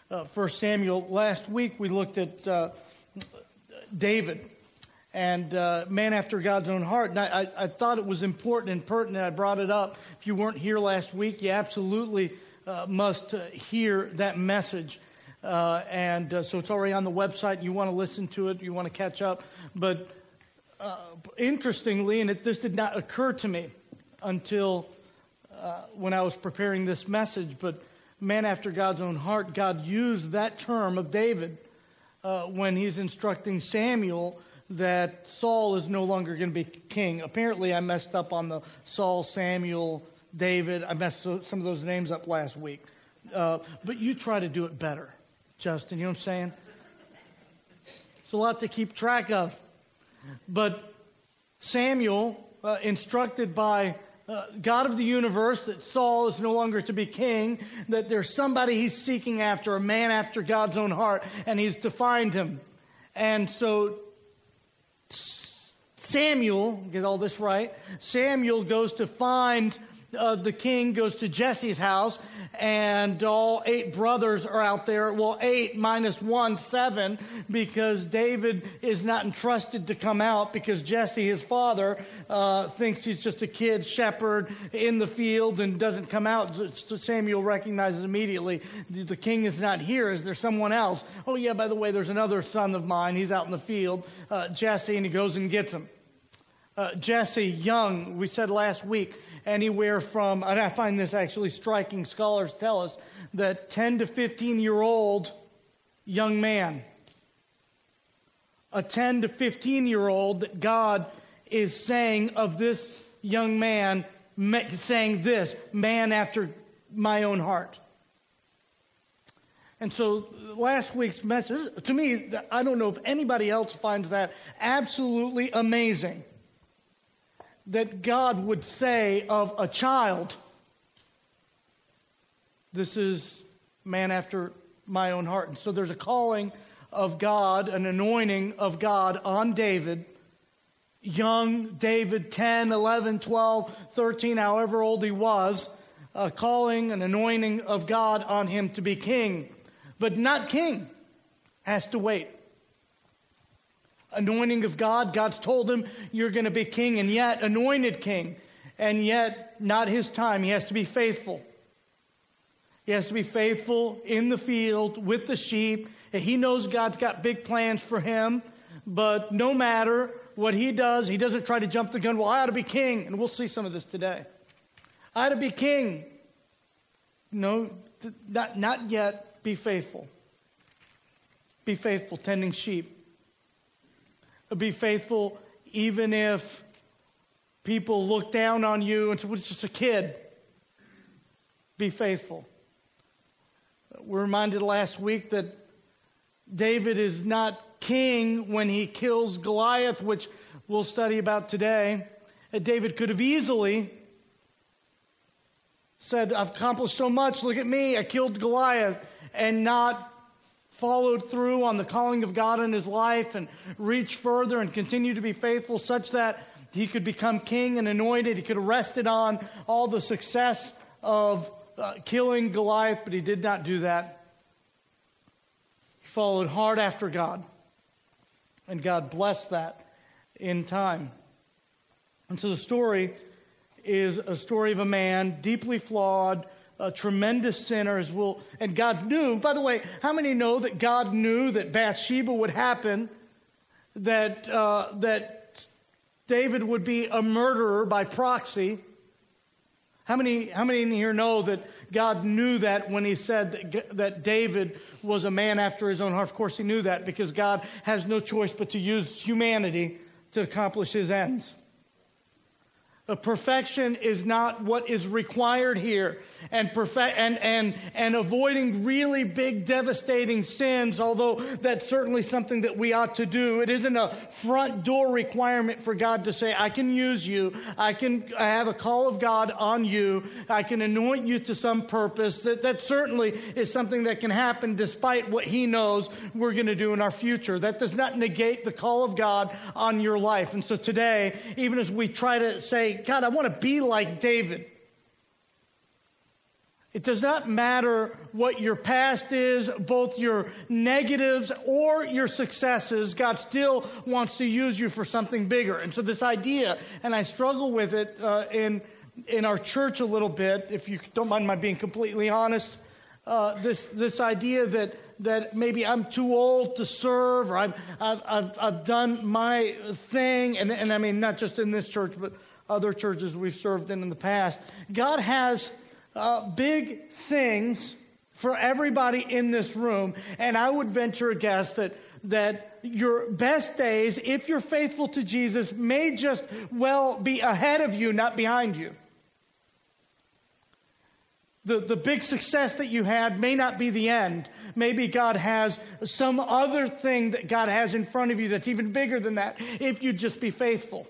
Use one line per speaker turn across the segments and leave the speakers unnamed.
1 Samuel. Last week we looked at David and man after God's own heart. And I thought it was important and pertinent. I brought it up. If you weren't here last week, you absolutely must hear that message. So it's already on the website. You want to listen to it. You want to catch up. But interestingly, and this did not occur to me until when I was preparing this message, but man after God's own heart, God used that term of David when he's instructing Samuel that Saul is no longer going to be king. Apparently, I messed up on the Saul, Samuel, David. I messed some of those names up last week. But you try to do it better, Justin. You know what I'm saying? It's a lot to keep track of. But Samuel, instructed by God of the universe that Saul is no longer to be king, that there's somebody he's seeking after, a man after God's own heart, and he's to find him. And so Samuel, get all this right, Samuel goes to find the king, goes to Jesse's house, and all 8 brothers are out there. Well, 8 minus 1, 7, because David is not entrusted to come out because Jesse, his father, thinks he's just a kid shepherd in the field and doesn't come out. So Samuel recognizes immediately, the king is not here. Is there someone else? Oh yeah, by the way, there's another son of mine. He's out in the field, Jesse, and he goes and gets him. Jesse, young, we said last week, anywhere from, and I find this actually striking, scholars tell us that 10 to 15-year-old young man, a 10 to 15-year-old that God is saying of this young man, saying this, man after my own heart. And so last week's message, to me, I don't know if anybody else finds that absolutely amazing, that God would say of a child, this is man after my own heart. And so there's a calling of God, an anointing of God on David. Young David, 10, 11, 12, 13, however old he was, a calling, an anointing of God on him to be king. But not king, has to wait. Anointing of God, God's told him, you're going to be king, and yet anointed king, and yet not his time. He has to be faithful. He has to be faithful in the field with the sheep. He knows God's got big plans for him, but no matter what he does, he doesn't try to jump the gun. Well, I ought to be king, and we'll see some of this today. I ought to be king. No, not yet. Be faithful. Be faithful, tending sheep. Be faithful even if people look down on you and say, well, it's just a kid. Be faithful. We're reminded last week that David is not king when he kills Goliath, which we'll study about today. David could have easily said, I've accomplished so much, look at me, I killed Goliath, and not followed through on the calling of God in his life and reached further and continued to be faithful such that he could become king and anointed. He could have rested on all the success of killing Goliath, but he did not do that. He followed hard after God, and God blessed that in time. And so the story is a story of a man deeply flawed, a tremendous sinner, and God knew. By the way, how many know that God knew that Bathsheba would happen, that David would be a murderer by proxy? How many in here know that God knew that when he said that David was a man after his own heart? Of course he knew that, because God has no choice but to use humanity to accomplish his ends. Perfection is not what is required here, and avoiding really big, devastating sins, although that's certainly something that we ought to do. It isn't a front door requirement for God to say, I can use you. I have a call of God on you. I can anoint you to some purpose. That certainly is something that can happen despite what he knows we're going to do in our future. That does not negate the call of God on your life. And so today, even as we try to say, God, I want to be like David. It does not matter what your past is, both your negatives or your successes. God still wants to use you for something bigger. And so this idea, and I struggle with it in our church a little bit, if you don't mind my being completely honest, this idea that maybe I'm too old to serve, or I've done my thing, and I mean not just in this church, but other churches we've served in the past. God has big things for everybody in this room, and I would venture a guess that your best days, if you're faithful to Jesus, may just well be ahead of you, not behind you. The big success that you had may not be the end. Maybe God has some other thing that God has in front of you that's even bigger than that, if you just be faithful.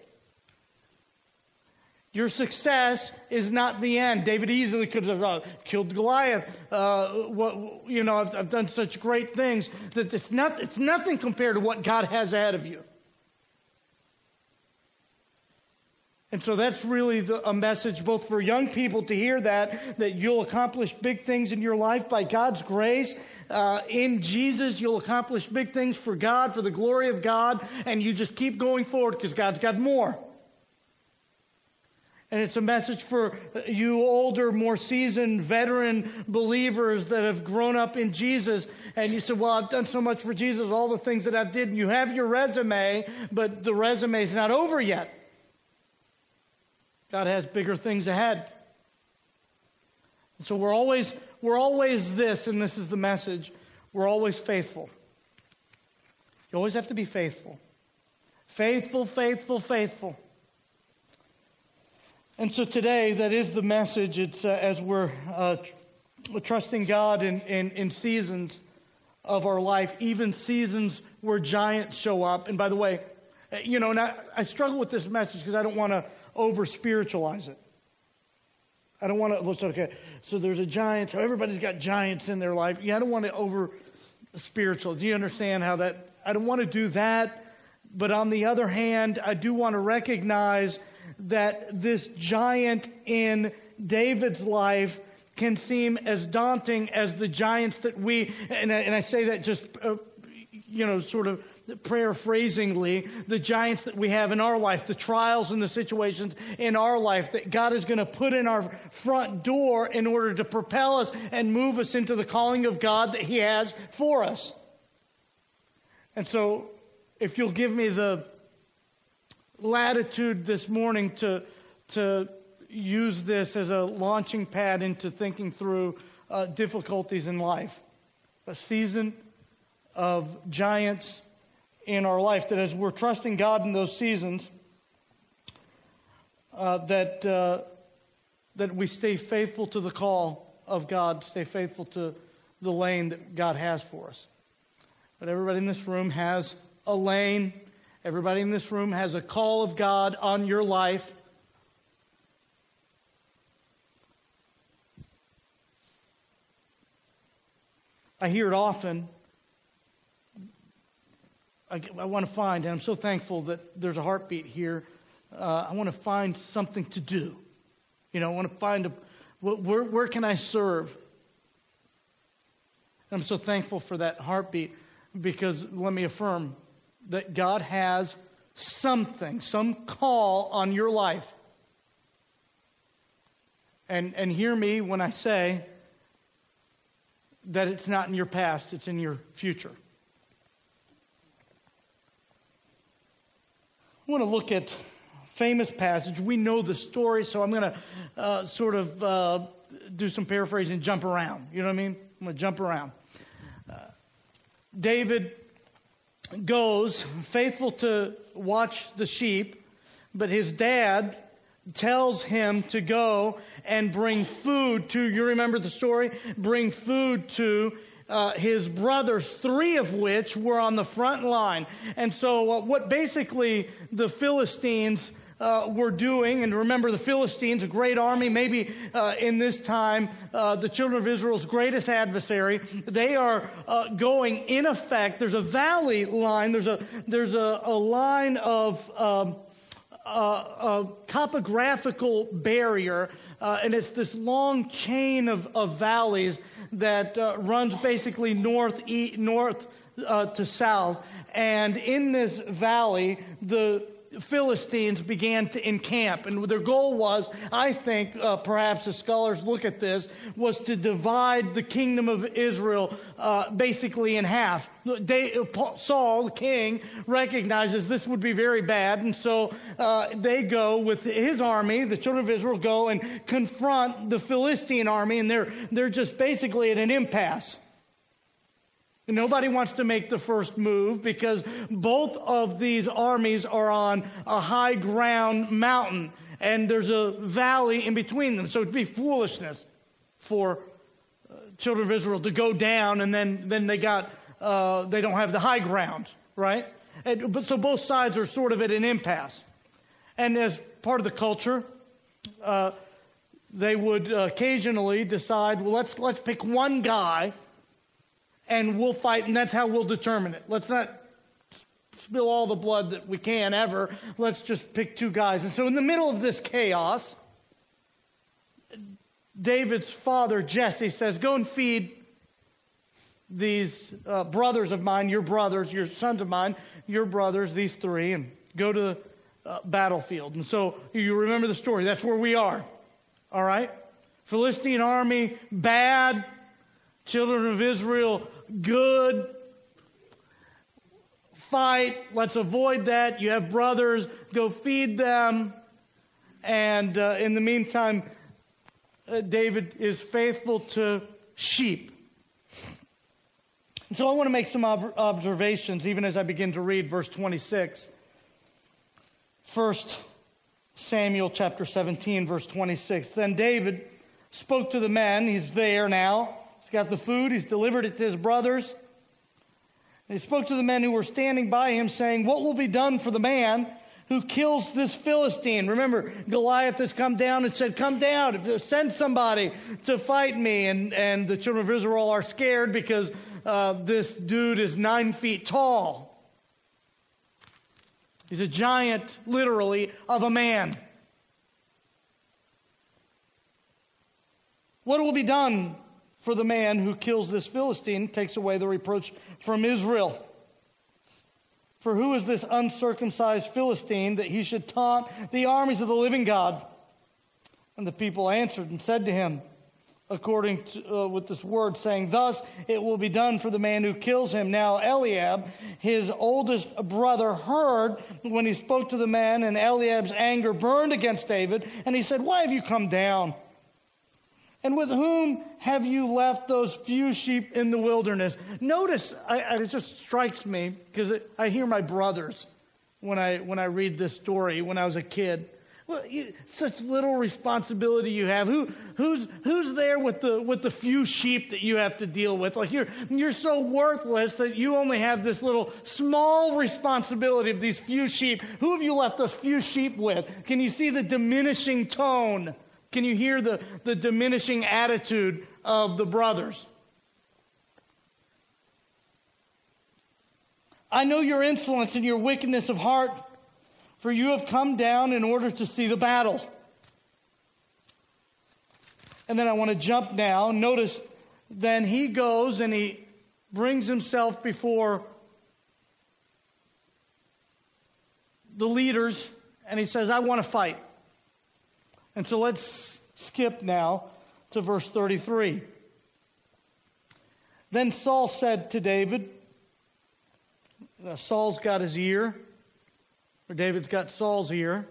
Your success is not the end. David easily could have killed Goliath. I've done such great things that it's nothing compared to what God has ahead of you. And so that's really a message both for young people to hear that you'll accomplish big things in your life by God's grace. In Jesus, you'll accomplish big things for God, for the glory of God, and you just keep going forward because God's got more. And it's a message for you older, more seasoned, veteran believers that have grown up in Jesus. And you said, well, I've done so much for Jesus, all the things that I did. And you have your resume, but the resume is not over yet. God has bigger things ahead. And so we're always this, and this is the message. We're always faithful. You always have to be faithful. Faithful, faithful, faithful. And so today, that is the message. It's as we're trusting God in seasons of our life, even seasons where giants show up. And by the way, and I struggle with this message because I don't want to over-spiritualize it. I don't want to, okay, so there's a giant, so everybody's got giants in their life. Yeah, I don't want to over-spiritual. Do you understand how that, I don't want to do that. But on the other hand, I do want to recognize that this giant in David's life can seem as daunting as the giants that and I say that just, sort of paraphrasingly, the giants that we have in our life, the trials and the situations in our life that God is going to put in our front door in order to propel us and move us into the calling of God that He has for us. And so, if you'll give me the latitude this morning to use this as a launching pad into thinking through difficulties in life, a season of giants in our life, that as we're trusting God in those seasons, that we stay faithful to the call of God, stay faithful to the lane that God has for us. But everybody in this room has a lane. Everybody in this room has a call of God on your life. I hear it often. I want to find, and I'm so thankful that there's a heartbeat here. I want to find something to do. I want to find where can I serve? I'm so thankful for that heartbeat, because let me affirm that God has something, some call on your life. And hear me when I say that it's not in your past, it's in your future. I want to look at a famous passage. We know the story, so I'm going to do some paraphrasing and jump around. You know what I mean? I'm going to jump around. David goes, faithful to watch the sheep, but his dad tells him to go and bring food to, you remember the story? Bring food to his brothers, 3 of which were on the front line. And so what basically the Philistines were doing, and remember the Philistines, a great army, maybe in this time, the children of Israel's greatest adversary. They are going, in effect, there's a valley line, there's a line of a topographical barrier, and it's this long chain of valleys that runs basically north to south. And in this valley, the Philistines began to encamp. And their goal was, I think, perhaps as scholars look at this, was to divide the kingdom of Israel basically in half. Saul, the king, recognizes this would be very bad. And so they go with his army, the children of Israel go and confront the Philistine army. And they're just basically at an impasse. Nobody wants to make the first move because both of these armies are on a high ground mountain and there's a valley in between them. So it'd be foolishness for children of Israel to go down and then they don't have the high ground, right? But so both sides are sort of at an impasse. And as part of the culture, they would occasionally decide, well, let's pick one guy and we'll fight, and that's how we'll determine it. Let's not spill all the blood that we can ever. Let's just pick two guys. And so in the middle of this chaos, David's father, Jesse, says, go and feed these brothers of mine, your brothers, your sons of mine, your brothers, these three, and go to the battlefield. And so you remember the story. That's where we are. All right? Philistine army, bad. Children of Israel, good. Fight. Let's avoid that. You have brothers. Go feed them. And in the meantime, David is faithful to sheep. And so I want to make some observations even as I begin to read verse 26. 1 Samuel chapter 17, verse 26. Then David spoke to the men. He's there now. He's got the food. He's delivered it to his brothers. And he spoke to the men who were standing by him, saying, what will be done for the man who kills this Philistine? Remember, Goliath has come down and said, come down, send somebody to fight me. And the children of Israel are scared because this dude is 9 feet tall. He's a giant, literally, of a man. What will be done for the man who kills this Philistine, takes away the reproach from Israel? For who is this uncircumcised Philistine that he should taunt the armies of the living God? And the people answered and said to him, according to, with this word, saying, thus it will be done for the man who kills him. Now Eliab, his oldest brother, heard when he spoke to the man, and Eliab's anger burned against David. And he said, why have you come down? And with whom have you left those few sheep in the wilderness? Notice, it just strikes me, because I hear my brothers when I read this story when I was a kid. Well, such little responsibility you have. Who's there with the few sheep that you have to deal with? Like you're so worthless that you only have this little small responsibility of these few sheep. Who have you left those few sheep with? Can you see the diminishing tone? Can you hear the diminishing attitude of the brothers? I know your insolence and your wickedness of heart, for you have come down in order to see the battle. And then I want to jump now. Notice, then he goes and he brings himself before the leaders, and he says, I want to fight. And so let's skip now to verse 33. Then Saul said to David, Saul's got his ear, or David's got Saul's ear.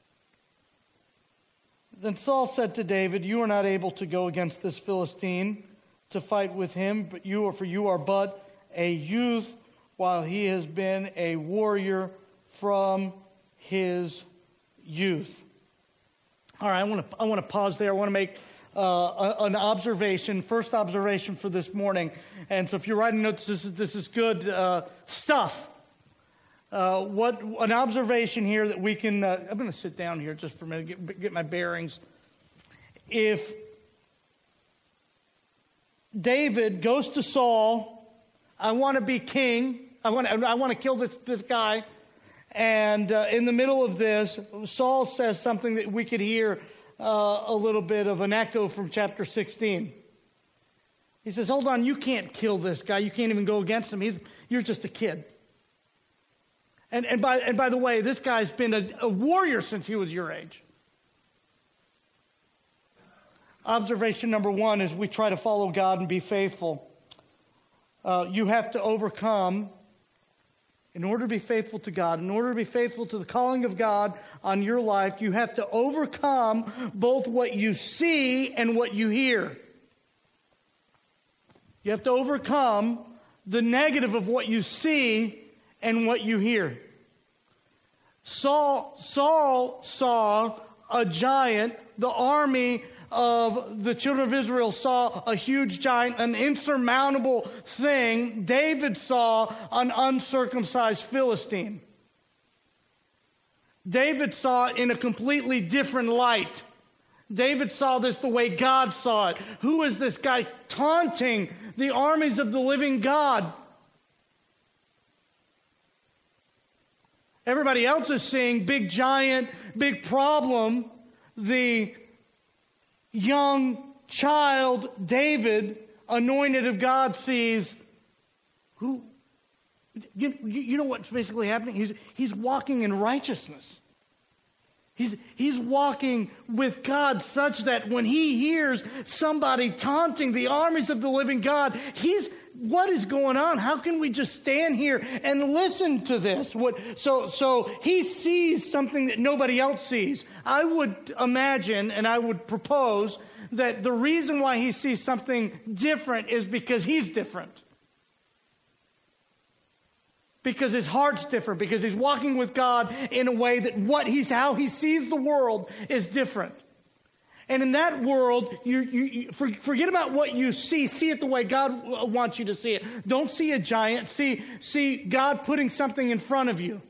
Then Saul said to David, you are not able to go against this Philistine to fight with him, for you are but a youth, while he has been a warrior from his youth. All right, I want to pause there. I want to make an observation, first observation for this morning. And so if you're writing notes, this is good stuff. What an observation here that we can, I'm going to sit down here just for a minute, get my bearings. If David goes to Saul, I want to be king, I want to kill this guy, And in the middle of this, Saul says something that we could hear a little bit of an echo from chapter 16. He says, hold on, you can't kill this guy. You can't even go against him. You're just a kid. And by the way, this guy's been a warrior since he was your age. Observation number one is we try to follow God and be faithful. You have to overcome, in order to be faithful to God, in order to be faithful to the calling of God on your life, you have to overcome both what you see and what you hear. You have to overcome the negative of what you see and what you hear. Saul saw a giant. The army of the children of Israel saw a huge giant, an insurmountable thing. David saw an uncircumcised Philistine. David saw it in a completely different light. David saw this the way God saw it. Who is this guy taunting the armies of the living God? Everybody else is seeing big giant, big problem. The young child, David, anointed of God, sees who? You know what's basically happening? He's walking in righteousness. He's walking with God such that when he hears somebody taunting the armies of the living God, what is going on? How can we just stand here and listen to this? So he sees something that nobody else sees. I would imagine and I would propose that the reason why he sees something different is because he's different. Because his heart's different, because he's walking with God in a way that how he sees the world is different. And in that world, you forget about what you see it the way God wants you to see it. Don't see a giant, see God putting something in front of you.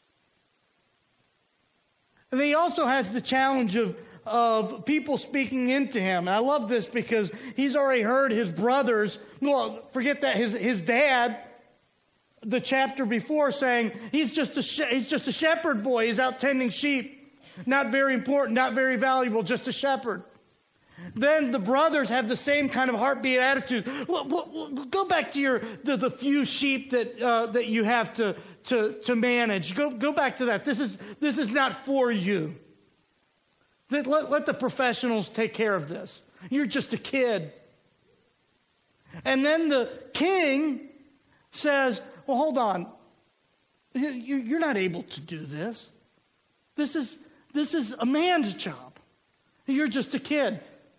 And then he also has the challenge of people speaking into him. And I love this because he's already heard his brothers, forget that, his dad, the chapter before, saying he's just a shepherd boy. He's out tending sheep. Not very important, not very valuable, just a shepherd. Then the brothers have the same kind of heartbeat attitude. Go back to the few sheep that you have to manage. Go back to that. This is not for you. Let the professionals take care of this. You're just a kid. And then the king says, well, hold on. You're not able to do this. This is a man's job. You're just a kid.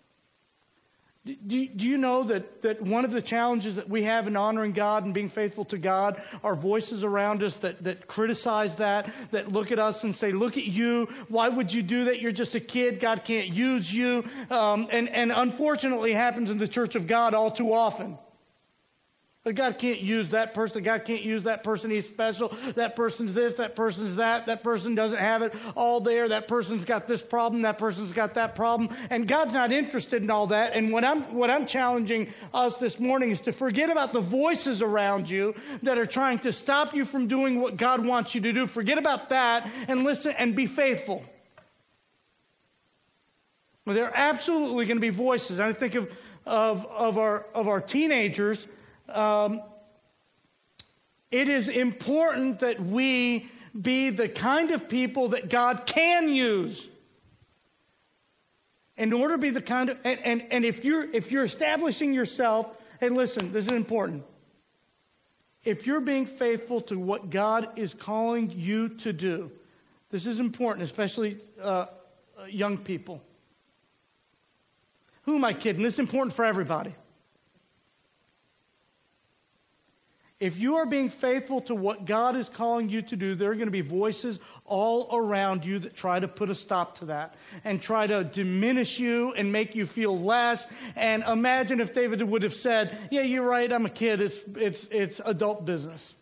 Do you know that one of the challenges that we have in honoring God and being faithful to God are voices around us that criticize that look at us and say, look at you. Why would you do that? You're just a kid. God can't use you. And unfortunately happens in the church of God all too often. But God can't use that person. God can't use that person. He's special. That person's this. That person's that. That person doesn't have it all there. That person's got this problem. That person's got that problem. And God's not interested in all that. And what I'm challenging us this morning is to forget about the voices around you that are trying to stop you from doing what God wants you to do. Forget about that and listen and be faithful. Well, there are absolutely going to be voices. I think of our teenagers. It is important that we be the kind of people that God can use. In order to be the kind of, and if you're establishing yourself, hey, listen, this is important. If you're being faithful to what God is calling you to do, this is important, especially young people. Who am I kidding? This is important for everybody. If you are being faithful to what God is calling you to do, there are going to be voices all around you that try to put a stop to that and try to diminish you and make you feel less. And imagine if David would have said, yeah, you're right, I'm a kid. It's adult business.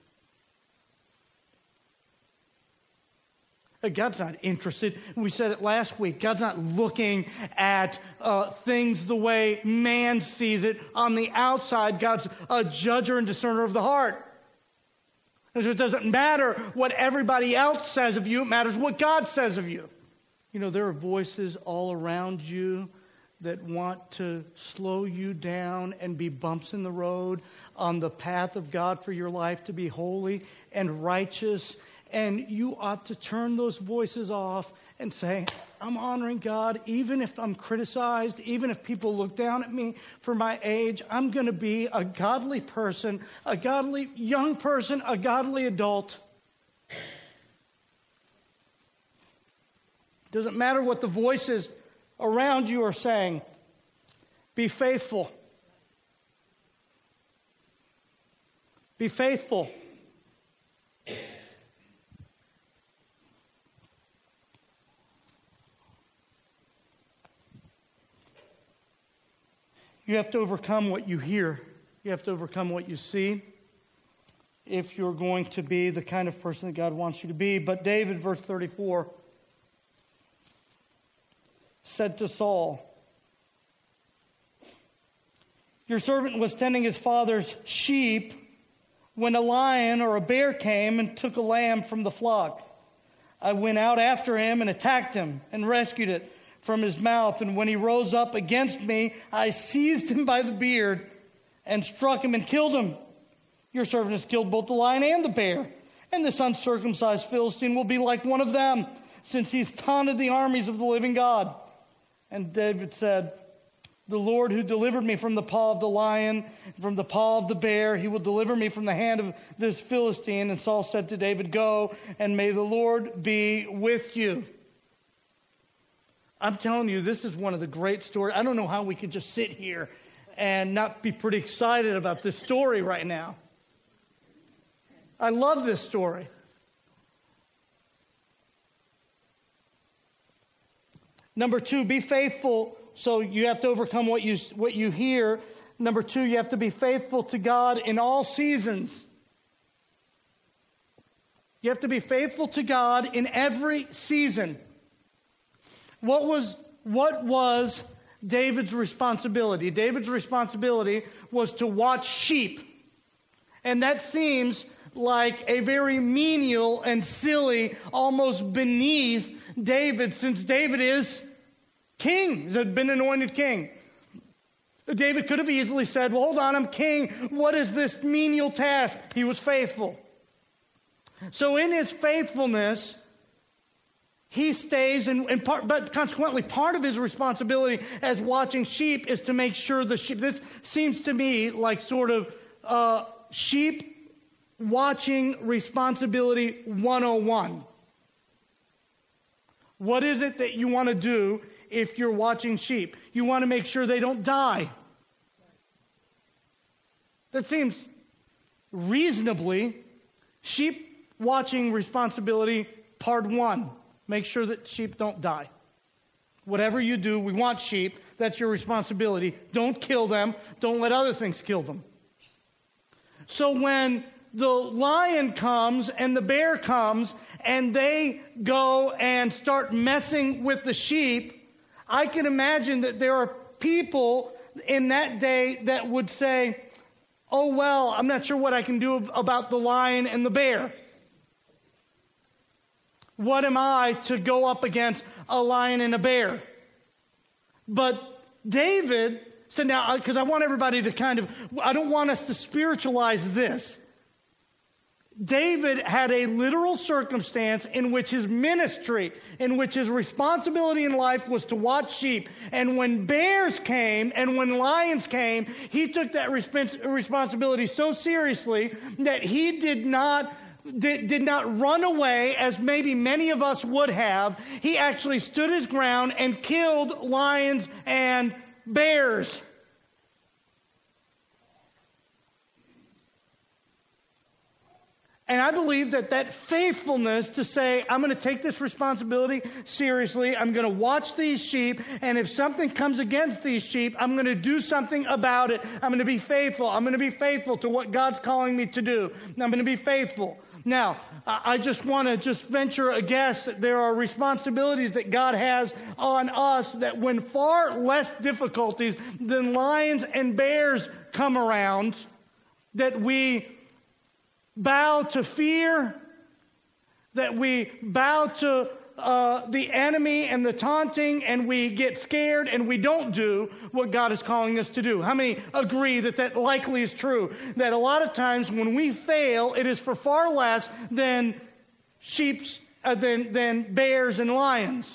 God's not interested. We said it last week. God's not looking at things the way man sees it. On the outside, God's a judger and discerner of the heart. It doesn't matter what everybody else says of you. It matters what God says of you. You know, there are voices all around you that want to slow you down and be bumps in the road on the path of God for your life to be holy and righteous. And you ought to turn those voices off and say, I'm honoring God, even if I'm criticized, even if people look down at me for my age. I'm going to be a godly person, a godly young person, a godly adult. Doesn't matter what the voices around you are saying. Be faithful. Be faithful. You have to overcome what you hear. You have to overcome what you see if you're going to be the kind of person that God wants you to be. But David, verse 34, said to Saul, your servant was tending his father's sheep when a lion or a bear came and took a lamb from the flock. I went out after him and attacked him and rescued it from his mouth. And when he rose up against me, I seized him by the beard and struck him and killed him. Your servant has killed both the lion and the bear. And this uncircumcised Philistine will be like one of them, since he's taunted the armies of the living God. And David said, the Lord who delivered me from the paw of the lion, from the paw of the bear, he will deliver me from the hand of this Philistine. And Saul said to David, go, and may the Lord be with you. I'm telling you, this is one of the great stories. I don't know how we could just sit here and not be pretty excited about this story right now. I love this story. Number 2, be faithful. So you have to overcome what you hear. Number 2, you have to be faithful to God in all seasons. You have to be faithful to God in every season. What was David's responsibility? David's responsibility was to watch sheep. And that seems like a very menial and silly, almost beneath David, since David is king. He's been anointed king. David could have easily said, well, hold on, I'm king. What is this menial task? He was faithful. So in his faithfulness, he stays, but consequently, part of his responsibility as watching sheep is to make sure the sheep. This seems to me like sort of sheep watching responsibility 101. What is it that you want to do if you're watching sheep? You want to make sure they don't die. That seems reasonably sheep watching responsibility part 1. Make sure that sheep don't die. Whatever you do, we want sheep. That's your responsibility. Don't kill them. Don't let other things kill them. So when the lion comes and the bear comes and they go and start messing with the sheep, I can imagine that there are people in that day that would say, oh, well, I'm not sure what I can do about the lion and the bear. What am I to go up against a lion and a bear? But David said, now, because I want everybody to I don't want us to spiritualize this. David had a literal circumstance in which his ministry, in which his responsibility in life was to watch sheep. And when bears came and when lions came, he took that responsibility so seriously that he did not run away as maybe many of us would have. He actually stood his ground and killed lions and bears. And I believe that faithfulness to say, I'm going to take this responsibility seriously. I'm going to watch these sheep. And if something comes against these sheep, I'm going to do something about it. I'm going to be faithful. I'm going to be faithful to what God's calling me to do. I'm going to be faithful. Now, I just want to venture a guess that there are responsibilities that God has on us that when far less difficulties than lions and bears come around, that we bow to fear, that we bow to the enemy and the taunting, and we get scared and we don't do what God is calling us to do. How many agree that that likely is true? That a lot of times when we fail, it is for far less than than bears and lions.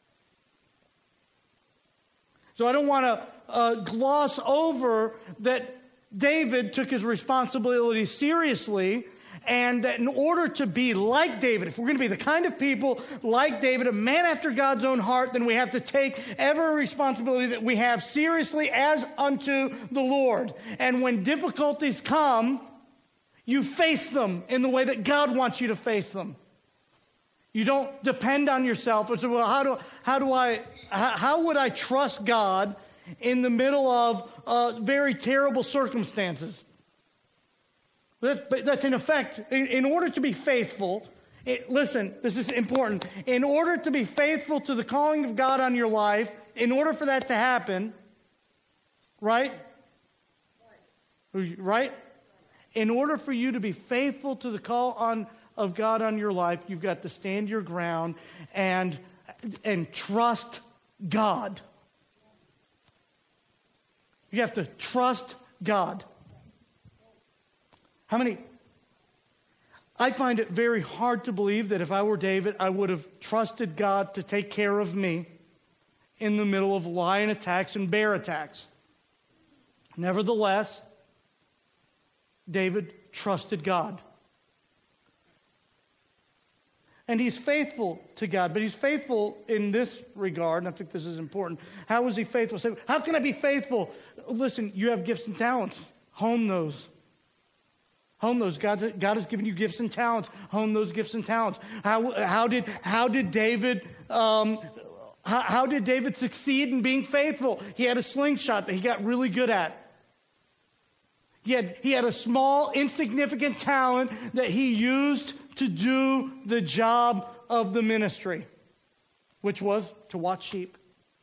So I don't want to gloss over that David took his responsibility seriously, and that in order to be like David, if we're going to be the kind of people like David, a man after God's own heart, then we have to take every responsibility that we have seriously as unto the Lord. And when difficulties come, you face them in the way that God wants you to face them. You don't depend on yourself and say, well, how would I trust God in the middle of very terrible circumstances? That's in effect, in order to be faithful, listen, this is important. In order to be faithful to the calling of God on your life, in order for that to happen, right? Right? In order for you to be faithful to the call of God on your life, you've got to stand your ground and trust God. You have to trust God. How many? I find it very hard to believe that if I were David, I would have trusted God to take care of me in the middle of lion attacks and bear attacks. Nevertheless, David trusted God. And he's faithful to God, but he's faithful in this regard, and I think this is important. How was he faithful? So, how can I be faithful? Listen, you have gifts and talents. Hone those. Hone those. God has given you gifts and talents. Hone those gifts and talents. How did David succeed in being faithful? He had a slingshot that he got really good at. He had a small, insignificant talent that he used to do the job of the ministry, which was to watch sheep.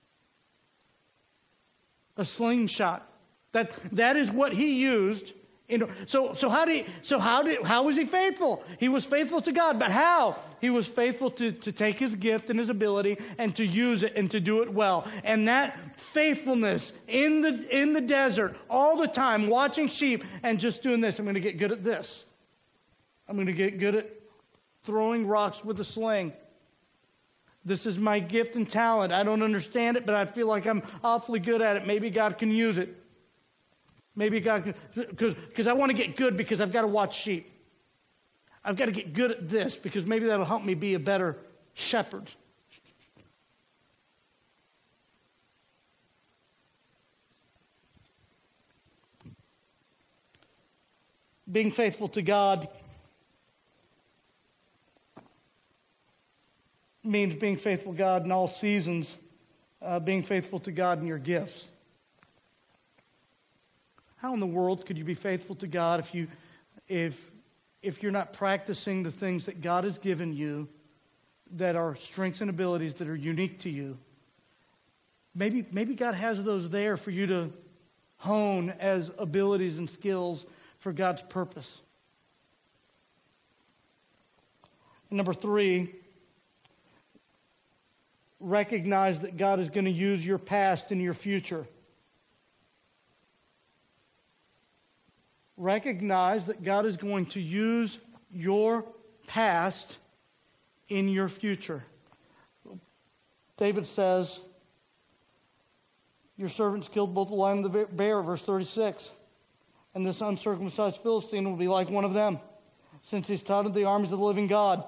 A slingshot. That is what he used. So how was he faithful? He was faithful to God, but how? He was faithful to take his gift and his ability and to use it and to do it well. And that faithfulness in the desert all the time, watching sheep and just doing this. I'm going to get good at this. I'm going to get good at throwing rocks with a sling. This is my gift and talent. I don't understand it, but I feel like I'm awfully good at it. Maybe God can use it. Maybe God, because I want to get good because I've got to watch sheep. I've got to get good at this because maybe that'll help me be a better shepherd. Being faithful to God means being faithful to God in all seasons, being faithful to God in your gifts. How in the world could you be faithful to God if you're not practicing the things that God has given you that are strengths and abilities that are unique to you? Maybe God has those there for you to hone as abilities and skills for God's purpose. And number 3, recognize that God is going to use your past in your future. Recognize that God is going to use your past in your future. David says, your servants killed both the lion and the bear, verse 36. And this uncircumcised Philistine will be like one of them, since he's taunted the armies of the living God.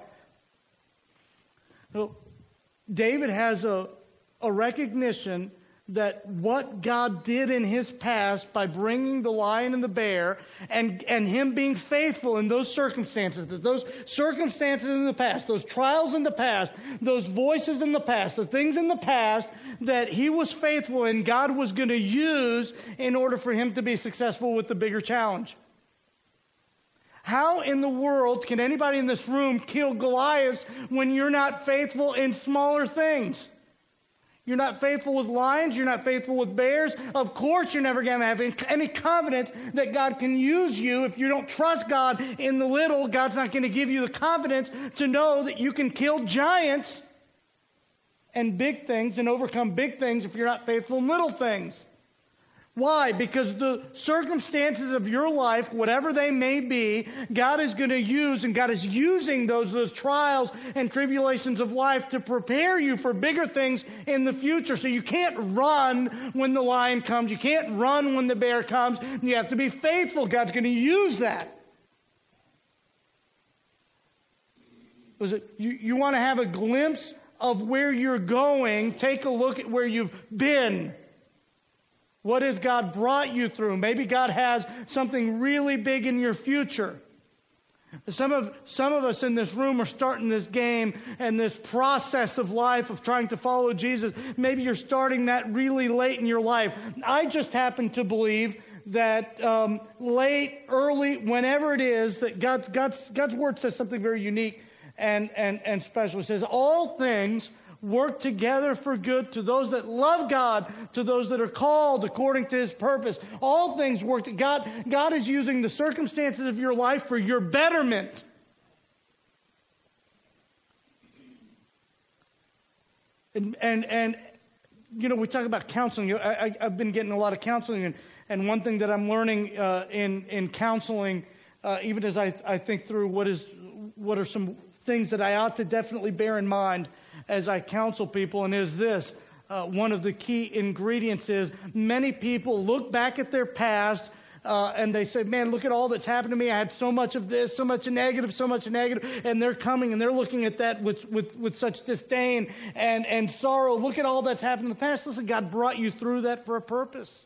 So, David has a recognition that what God did in his past by bringing the lion and the bear and him being faithful in those circumstances, that those circumstances in the past, those trials in the past, those voices in the past, the things in the past that he was faithful in, God was going to use in order for him to be successful with the bigger challenge. How in the world can anybody in this room kill Goliath when you're not faithful in smaller things? You're not faithful with lions. You're not faithful with bears. Of course, you're never going to have any confidence that God can use you. If you don't trust God in the little, God's not going to give you the confidence to know that you can kill giants and big things and overcome big things if you're not faithful in little things. Why? Because the circumstances of your life, whatever they may be, God is going to use, and God is using those trials and tribulations of life to prepare you for bigger things in the future. So you can't run when the lion comes. You can't run when the bear comes. You have to be faithful. God's going to use that. You want to have a glimpse of where you're going? Take a look at where you've been. What has God brought you through? Maybe God has something really big in your future. Some of us in this room are starting this game and this process of life of trying to follow Jesus. Maybe you're starting that really late in your life. I just happen to believe that late, early, whenever it is, that God's word says something very unique and special. It says, all things work together for good to those that love God, to those that are called according to his purpose. All things work. God is using the circumstances of your life for your betterment. And you know, we talk about counseling. I've been getting a lot of counseling, and one thing that I'm learning in counseling, even as I think through what are some things that I ought to definitely bear in mind as I counsel people, and is this. One of the key ingredients is many people look back at their past and they say, man, look at all that's happened to me. I had so much of this, so much negative, and they're coming and they're looking at that with such disdain and sorrow. Look at all that's happened in the past. Listen, God brought you through that for a purpose.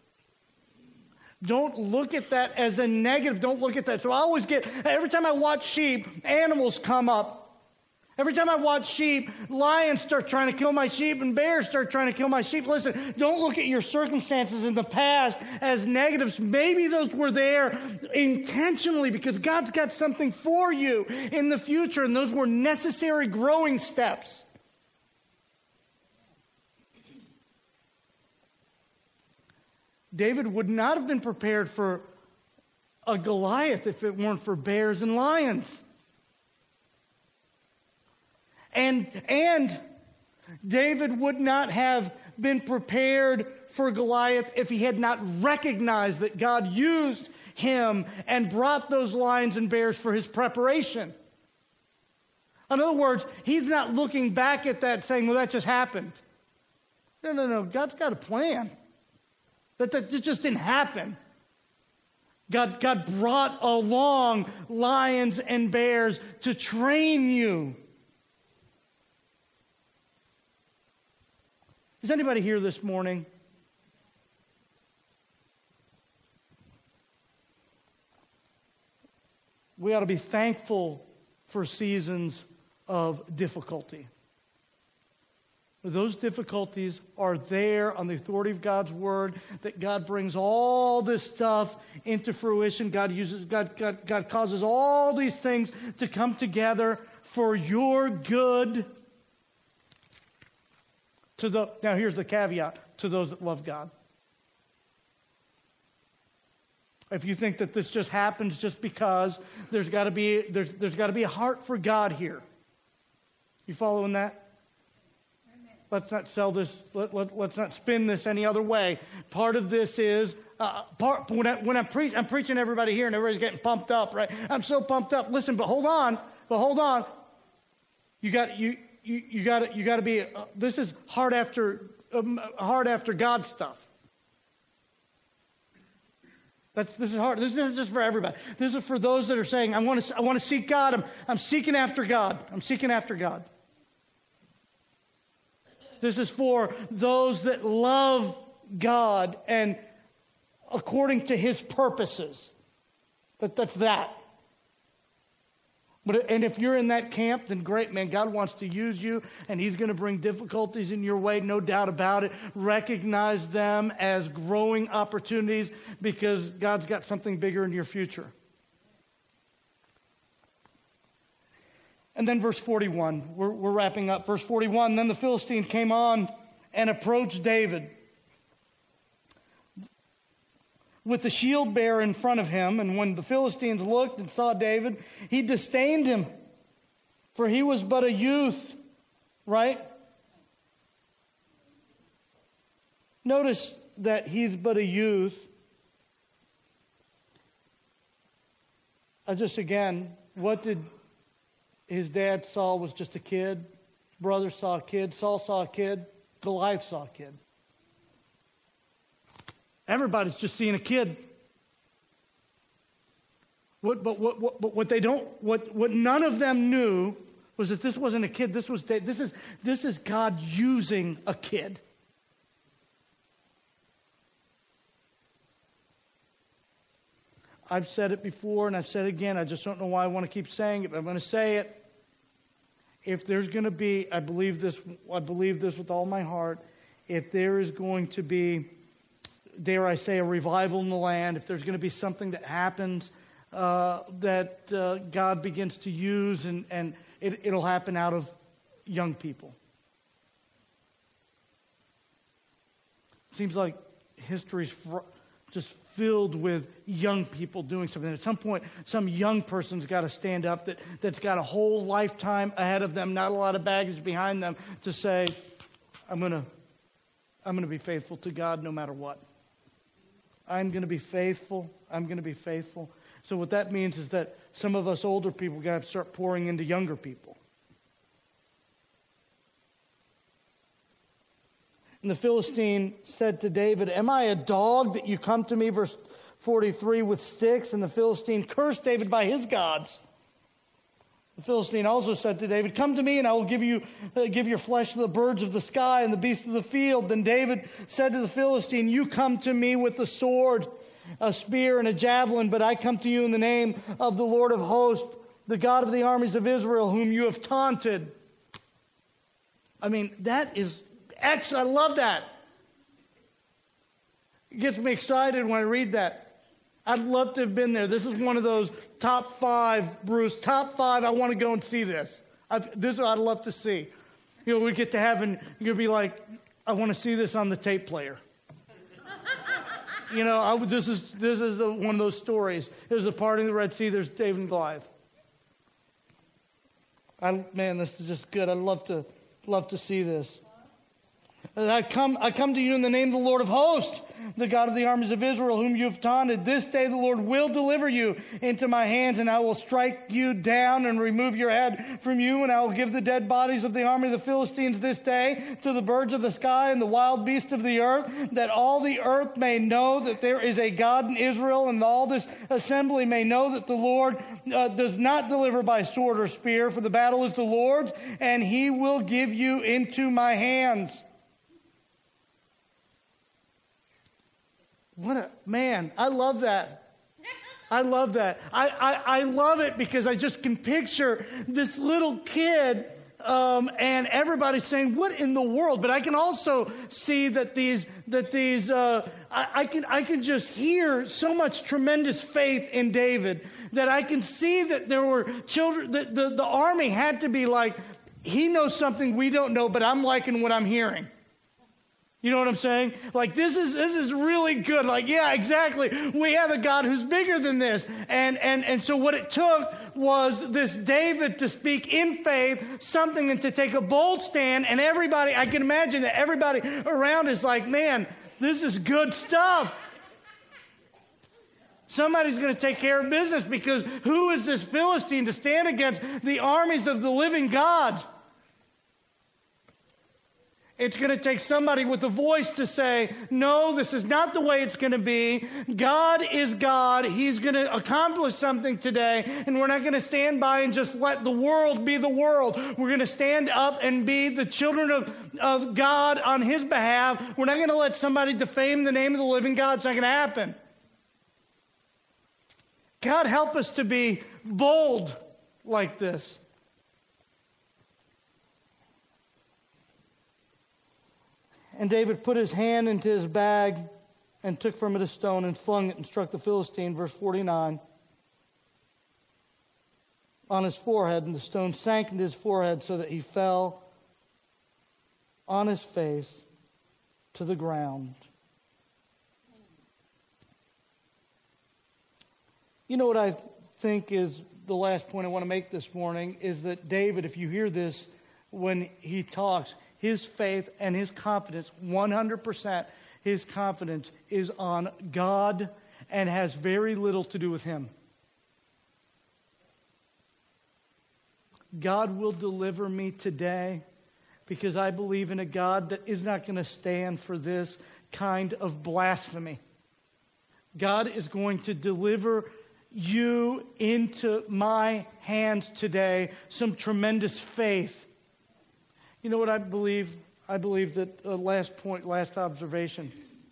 Don't look at that as a negative. Don't look at that. So I always every time I watch sheep, animals come up. Every time I watch sheep, lions start trying to kill my sheep and bears start trying to kill my sheep. Listen, don't look at your circumstances in the past as negatives. Maybe those were there intentionally because God's got something for you in the future, and those were necessary growing steps. David would not have been prepared for a Goliath if it weren't for bears and lions. And David would not have been prepared for Goliath if he had not recognized that God used him and brought those lions and bears for his preparation. In other words, he's not looking back at that saying, well, that just happened. No. God's got a plan. That just didn't happen. God brought along lions and bears to train you. Is anybody here this morning? We ought to be thankful for seasons of difficulty. Those difficulties are there on the authority of God's word, that God brings all this stuff into fruition. God causes all these things to come together for your good. Now here's the caveat to those that love God. If you think that this just happens just because, there's got to be a heart for God here. You following that? Let's not sell this. Let's not spin this any other way. Part of this is when I'm preaching to everybody here, and everybody's getting pumped up, right? I'm so pumped up. Listen, but hold on. You got to be. This is hard after God stuff. This is hard. This isn't just for everybody. This is for those that are saying, I want to seek God. I'm seeking after God. I'm seeking after God. This is for those that love God and according to his purposes. That's that. And if you're in that camp, then great, man. God wants to use you, and he's going to bring difficulties in your way, no doubt about it. Recognize them as growing opportunities because God's got something bigger in your future. And then verse 41, we're wrapping up. Verse 41, then the Philistine came on and approached David with the shield bearer in front of him. And when the Philistines looked and saw David, he disdained him, for he was but a youth, right? Notice that he's but a youth. What did his dad Saul was just a kid? Brother saw a kid. Saul saw a kid. Goliath saw a kid. Everybody's just seeing a kid. What none of them knew was that this wasn't a kid. This is God using a kid. I've said it before and I've said it again. I just don't know why I want to keep saying it, but I'm going to say it. If there's going to be, I believe this with all my heart, if there is going to be, dare I say, a revival in the land, if there's going to be something that happens that God begins to use, and it'll happen out of young people. Seems like history's just filled with young people doing something. At some point, some young person's got to stand up that's got a whole lifetime ahead of them, not a lot of baggage behind them, to say, I'm going to be faithful to God no matter what. I'm going to be faithful. I'm going to be faithful. So what that means is that some of us older people got to start pouring into younger people. And the Philistine said to David, am I a dog that you come to me, verse 43, with sticks? And the Philistine cursed David by his gods. The Philistine also said to David, come to me and I will give your flesh to the birds of the sky and the beasts of the field. Then David said to the Philistine, you come to me with a sword, a spear, and a javelin, but I come to you in the name of the Lord of hosts, the God of the armies of Israel, whom you have taunted. I mean, that is excellent. I love that. It gets me excited when I read that. I'd love to have been there. This is one of those top 5, Bruce, top 5. I want to go and see this. This is what I'd love to see. You know, we get to heaven, you'll be like, I want to see this on the tape player. You know, this is one of those stories. There's a party in the Red Sea. There's David and Goliath. Man, this is just good. I'd love to see this. I come to you in the name of the Lord of hosts, the God of the armies of Israel, whom you have taunted. This day the Lord will deliver you into my hands, and I will strike you down and remove your head from you, and I will give the dead bodies of the army of the Philistines this day to the birds of the sky and the wild beasts of the earth, that all the earth may know that there is a God in Israel, and all this assembly may know that the Lord does not deliver by sword or spear, for the battle is the Lord's, and he will give you into my hands. Man, I love that. I love that. I love it because I just can picture this little kid and everybody saying, what in the world? But I can also see that I can just hear so much tremendous faith in David that I can see that there were children, that the army had to be like, he knows something we don't know, but I'm liking what I'm hearing. You know what I'm saying? Like, this is really good. Like, yeah, exactly. We have a God who's bigger than this. And so what it took was this David to speak in faith something and to take a bold stand. And everybody, I can imagine that everybody around is like, man, this is good stuff. Somebody's going to take care of business, because who is this Philistine to stand against the armies of the living God? It's going to take somebody with a voice to say, no, this is not the way it's going to be. God is God. He's going to accomplish something today, and we're not going to stand by and just let the world be the world. We're going to stand up and be the children of God on his behalf. We're not going to let somebody defame the name of the living God. It's not going to happen. God, help us to be bold like this. And David put his hand into his bag and took from it a stone and slung it and struck the Philistine, verse 49, on his forehead. And the stone sank into his forehead so that he fell on his face to the ground. You know what I think is the last point I want to make this morning is that David, if you hear this when he talks, his faith and his confidence, 100%, his confidence is on God and has very little to do with him. God will deliver me today because I believe in a God that is not going to stand for this kind of blasphemy. God is going to deliver you into my hands today. Some tremendous faith. You know what I believe? I believe that last observation.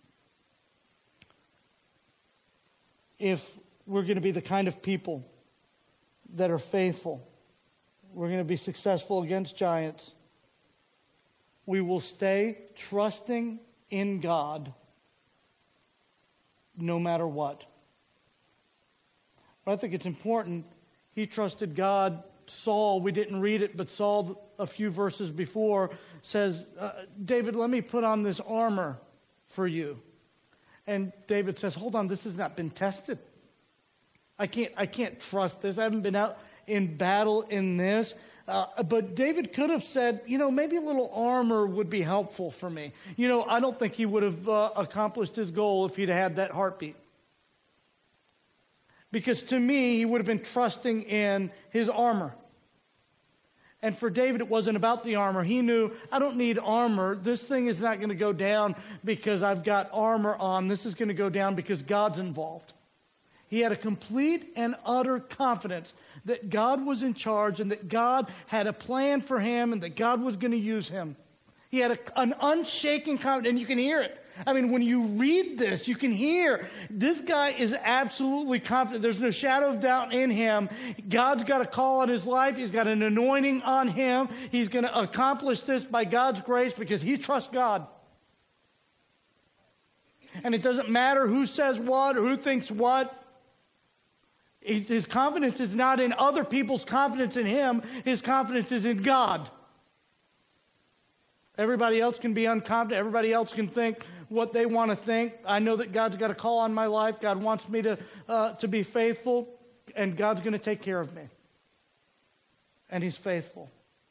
If we're going to be the kind of people that are faithful, we're going to be successful against giants, we will stay trusting in God no matter what. But I think it's important. He trusted God. Saul, we didn't read it, but Saul, a few verses before, says, David, let me put on this armor for you. And David says, hold on, this has not been tested. I can't trust this. I haven't been out in battle in this. But David could have said, maybe a little armor would be helpful for me. I don't think he would have accomplished his goal if he'd had that heartbeat. Because to me, he would have been trusting in his armor. And for David, it wasn't about the armor. He knew, I don't need armor. This thing is not going to go down because I've got armor on. This is going to go down because God's involved. He had a complete and utter confidence that God was in charge and that God had a plan for him and that God was going to use him. He had an unshaking confidence, and you can hear it. I mean, when you read this, you can hear this guy is absolutely confident. There's no shadow of doubt in him. God's got a call on his life. He's got an anointing on him. He's going to accomplish this by God's grace because he trusts God. And it doesn't matter who says what or who thinks what. His confidence is not in other people's confidence in him. His confidence is in God. Everybody else can be unconfident. Everybody else can think what they want to think. I know that God's got a call on my life. God wants me to be faithful, and God's going to take care of me. And he's faithful.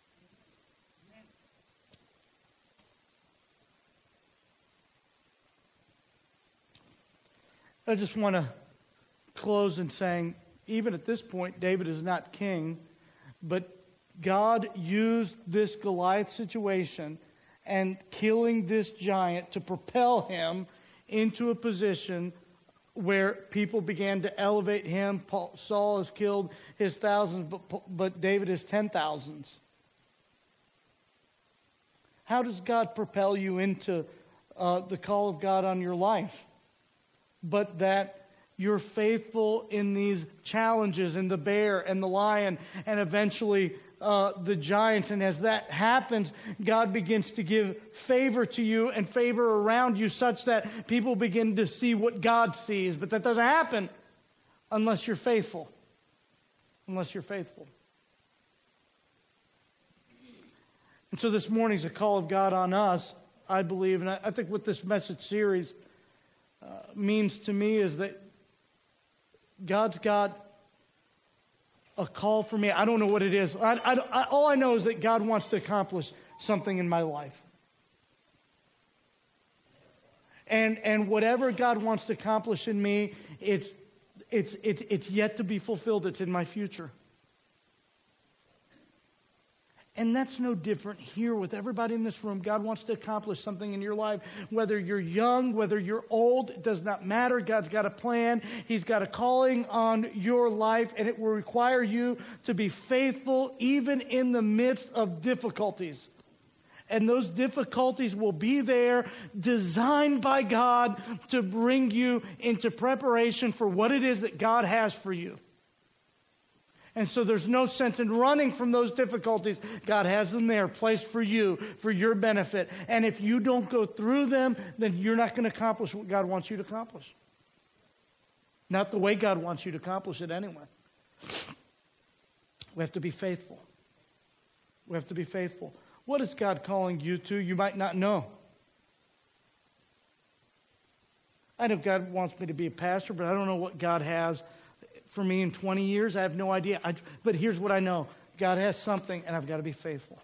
I just want to close in saying, even at this point, David is not king, but God used this Goliath situation and killing this giant to propel him into a position where people began to elevate him. Saul has killed his thousands, but David has 10,000s. How does God propel you into the call of God on your life? But that you're faithful in these challenges, in the bear and the lion, and eventually the giants. And as that happens, God begins to give favor to you and favor around you such that people begin to see what God sees. But that doesn't happen unless you're faithful. Unless you're faithful. And so this morning's a call of God on us, I believe. And I think what this message series means to me is that God's got a call for me. I don't know what it is. All I know is that God wants to accomplish something in my life. And whatever God wants to accomplish in me, it's yet to be fulfilled. It's in my future. And that's no different here with everybody in this room. God wants to accomplish something in your life. Whether you're young, whether you're old, it does not matter. God's got a plan. He's got a calling on your life, and it will require you to be faithful even in the midst of difficulties. And those difficulties will be there, designed by God to bring you into preparation for what it is that God has for you. And so there's no sense in running from those difficulties. God has them there, placed for you, for your benefit. And if you don't go through them, then you're not going to accomplish what God wants you to accomplish. Not the way God wants you to accomplish it anyway. We have to be faithful. We have to be faithful. What is God calling you to? You might not know. I know God wants me to be a pastor, but I don't know what God has for me in 20 years. I have no idea. But here's what I know. God has something, and I've got to be faithful.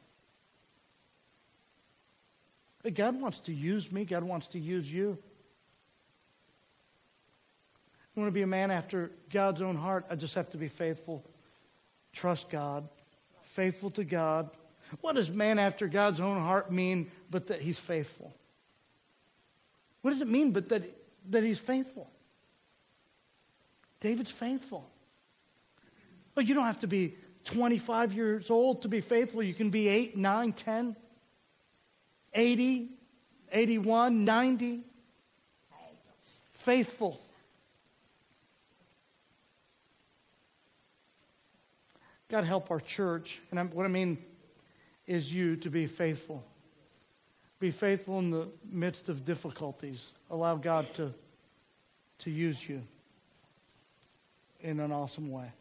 But God wants to use me. God wants to use you. I want to be a man after God's own heart. I just have to be faithful. Trust God. Faithful to God. What does man after God's own heart mean but that he's faithful? What does it mean but that he's faithful? David's faithful. Well, you don't have to be 25 years old to be faithful. You can be 8, 9, 10, 80, 81, 90. Faithful. God help our church. And what I mean is you to be faithful. Be faithful in the midst of difficulties. Allow God to use you in an awesome way.